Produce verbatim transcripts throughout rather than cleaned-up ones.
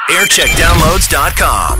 aircheck downloads dot com.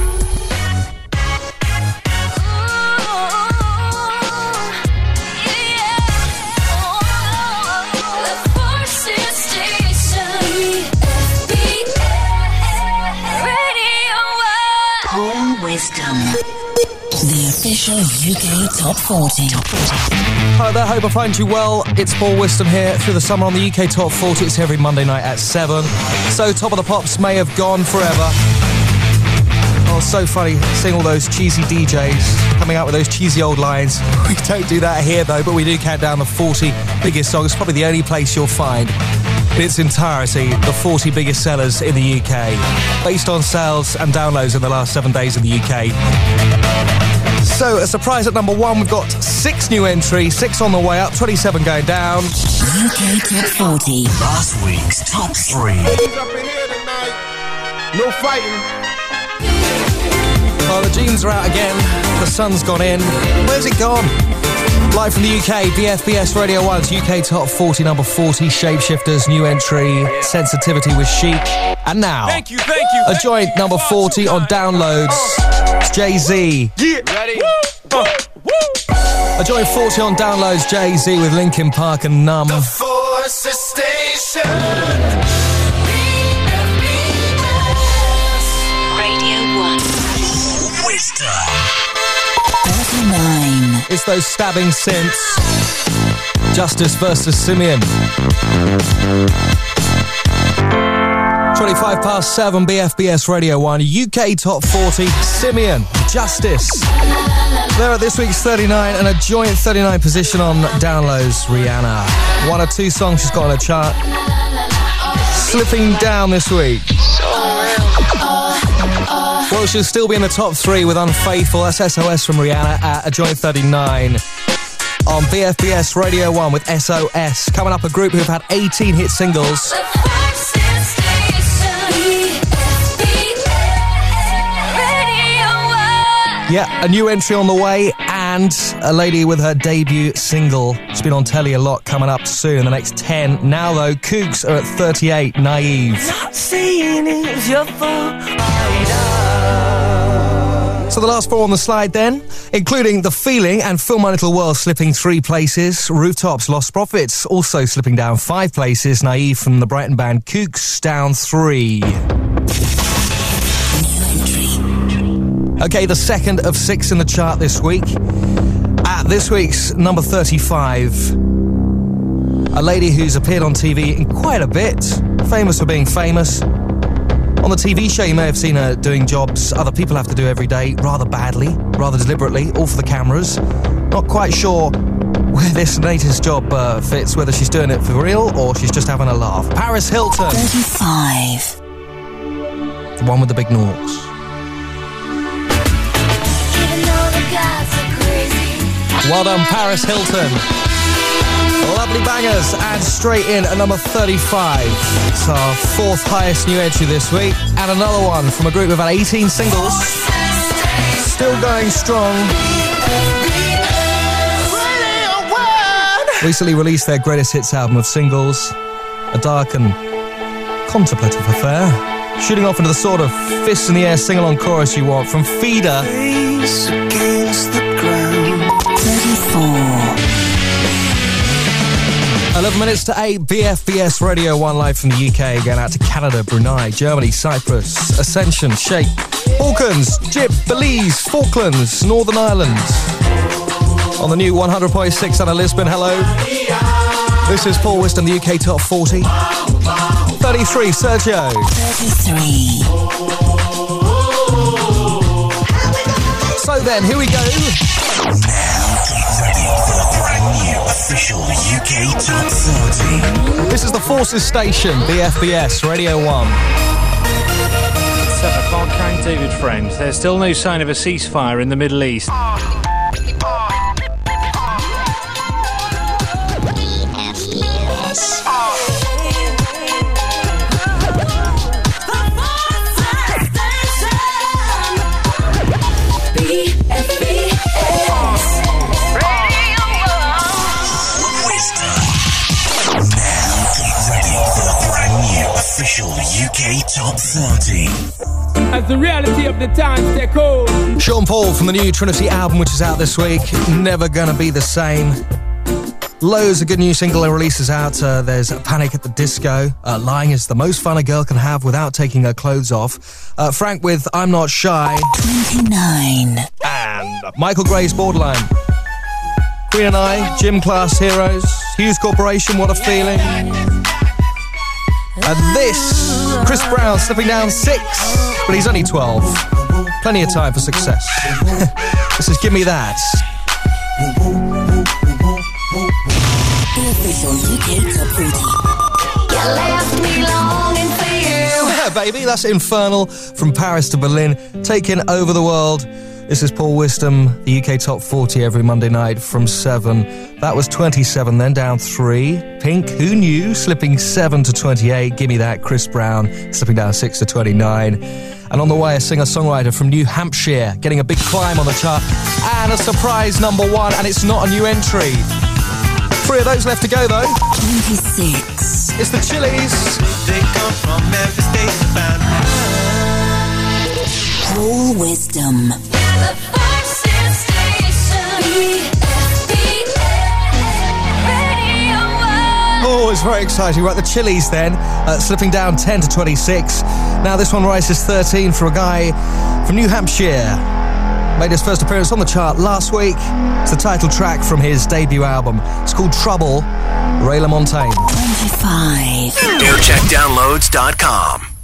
Paul Wisdom, the official U K Top forty. Top forty. Hello there, hope I find you well. It's Paul Wisdom here through the summer on the U K Top forty. It's every Monday night at seven. So Top of the Pops may have gone forever. Oh, so funny seeing all those cheesy D Js coming out with those cheesy old lines. We don't do that here though, but we do count down the forty biggest songs. Probably the only place you'll find in its entirety the forty biggest sellers in the U K, based on sales and downloads in the last seven days in the U K. So, a surprise at number one, we've got six new entries, six on the way up, twenty-seven going down. U K Top forty. Last week's top three. Who's up in here tonight? No fighting. Well, the jeans are out again. The sun's gone in. Where's it gone? Live from the U K, B F B S Radio one's U K Top forty, number forty, Shapeshifters, new entry, Sensitivity with Chic. And now, thank you, thank you, a thank joint you. number forty on downloads. It's Jay-Z. Yeah. Ready? Woo, woo. A joint forty on downloads, Jay-Z with Linkin Park and Numb. The Force Station. Radio one. Wisdom. thirty-nine. It's those stabbing synths. Justice versus Simeon. twenty-five past seven, B F B S Radio one, U K Top forty, Simeon, Justice. They're at this week's thirty-nine and a joint thirty-nine position on downloads, Rihanna. One or two songs she's got on her chart. Slipping down this week. Well, she'll still be in the top three with Unfaithful. That's S O S from Rihanna at a joint thirty-nine. On B F B S Radio one with S O S. Coming up, a group who've had eighteen hit singles. Yeah, a new entry on the way, and a lady with her debut single. It's been on telly a lot, coming up soon in the next ten. Now, though, Kooks are at thirty-eight, Naive. Not saying it's your fault. So the last four on the slide then, including The Feeling and Fill My Little World slipping three places. Rooftops, Lost Profits also slipping down five places. Naive from the Brighton band Kooks down three. Okay, the second of six in the chart this week. At this week's number thirty-five, a lady who's appeared on T V in quite a bit, famous for being famous. On the T V show, you may have seen her doing jobs other people have to do every day, rather badly, rather deliberately, all for the cameras. Not quite sure where this latest job uh, fits, whether she's doing it for real or she's just having a laugh. Paris Hilton. thirty-five. The one with the big norks. Well done, Paris Hilton. Lovely bangers, and straight in at number thirty-five. It's our fourth highest new entry this week. And another one from a group of about eighteen singles. Still going strong. Recently released their greatest hits album of singles. A dark and contemplative affair. Shooting off into the sort of fists in the air sing-along chorus you want from Feeder. Face against the ground. thirty-four. eleven minutes to eight, B F B S Radio one live from the U K, going out to Canada, Brunei, Germany, Cyprus, Ascension, Sheikh, Balkans, Jib, Belize, Falklands, Northern Ireland. On the new one hundred point six out of Lisbon, hello. This is Paul Wisdom, the U K Top forty. thirty-three, Sergio. thirty-three. So then, here we go. Now get ready for the brand new official U K Top forty. This is the Forces Station, B F B S Radio one. Seven o'clock, Camp David friend. There's still no sign of a ceasefire in the Middle East. Official U K Top thirty. as the reality of the times take hold. Sean Paul from the new Trinity album, which is out this week. Never Gonna Be the Same. Loads of good new single releases out. Uh, there's Panic at the Disco. Uh, Lying is the most fun a girl can have without taking her clothes off. Uh, Frank with I'm Not Shy. twenty-nine. And Michael Gray's Borderline. Queen and I, Gym Class Heroes. Hughes Corporation, What a Feeling. And this, Chris Brown slipping down six, but he's only twelve. Plenty of time for success. This is Give Me That. The official U K Top forty. You left me longing for you. Yeah, baby, that's Infernal from Paris to Berlin, taking over the world. This is Paul Wisdom, the U K Top forty every Monday night from seven. That was twenty-seven, then down three. Pink, Who Knew, slipping seven to twenty-eight. Gimme That, Chris Brown, slipping down six to twenty-nine. And on the way, a singer-songwriter from New Hampshire, getting a big climb on the chart. And a surprise number one, and it's not a new entry. Three of those left to go, though. twenty-six. It's the Chili's. They come from Memphis, they found Paul Wisdom. The first station, E S P N Radio One. Oh, it's very exciting. Right, the Chili's then, uh, slipping down ten to twenty-six. Now this one rises thirteen for a guy from New Hampshire. Made his first appearance on the chart last week. It's the title track from his debut album. It's called Trouble, Ray LaMontagne. twenty-five. air check downloads dot com